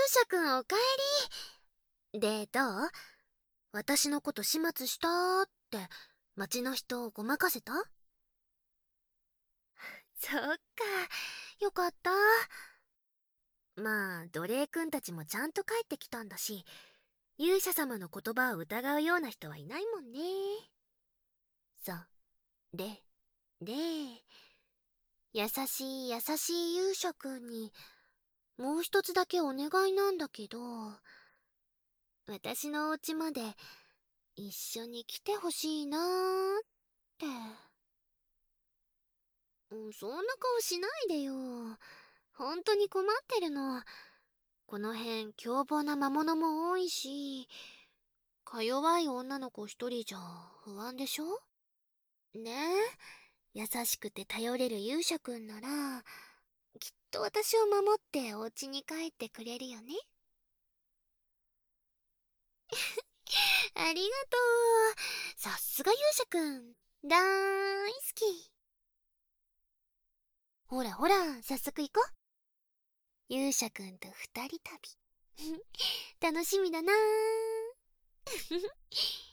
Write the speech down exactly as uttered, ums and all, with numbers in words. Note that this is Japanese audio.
者くんおかえり。で、どう？私のこと始末したーって町の人をごまかせた？そっか、よかった。まあ、奴隷くんたちもちゃんと帰ってきたんだし、勇者様の言葉を疑うような人はいないもんね。そう。で、で、優しい優しい勇者くんに、もう一つだけお願いなんだけど、私のお家まで一緒に来てほしいなーって。うん、そんな顔しないでよ。本当に困ってるの。この辺凶暴な魔物も多いし、か弱い女の子一人じゃ不安でしょ？ねえ、優しくて頼れる勇者くんなら、きっと私を守ってお家に帰ってくれるよね。ありがとう。さすが勇者くん。だーい好き。ほらほら、早速行こう。勇者くんと二人旅。楽しみだなー。